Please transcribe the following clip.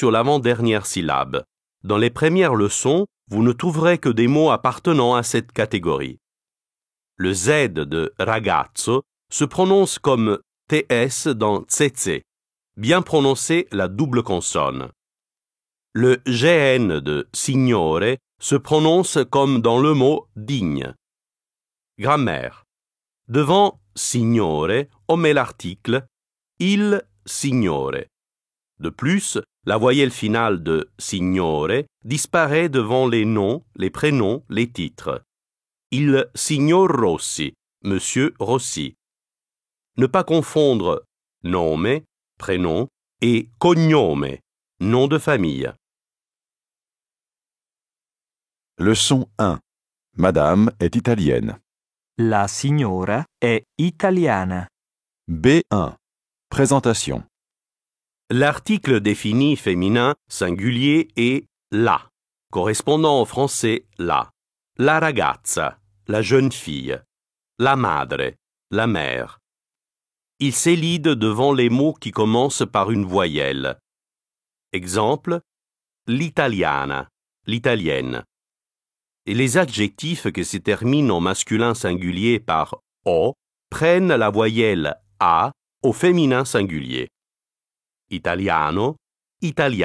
sur l'avant-dernière syllabe. Dans les premières leçons, vous ne trouverez que des mots appartenant à cette catégorie. Le Z de ragazzo se prononce comme TS dans tsetse. Bien prononcer la double consonne. Le GN de signore se prononce comme dans le mot digne. Grammaire. Devant signore, on met l'article il signore. De plus, la voyelle finale de signore disparaît devant les noms, les prénoms, les titres. Il signor Rossi, Monsieur Rossi. Ne pas confondre nome, prénom, et cognome, nom de famille. Leçon 1. Madame est italienne. La signora è italiana. B1. Présentation. L'article défini féminin singulier est la, correspondant en français la. La ragazza, la jeune fille. La madre, la mère. Il s'élide devant les mots qui commencent par une voyelle. Exemple, l'italiana, l'italienne. Et les adjectifs qui se terminent en masculin singulier par o prennent la voyelle a au féminin singulier. Italiano, italiana.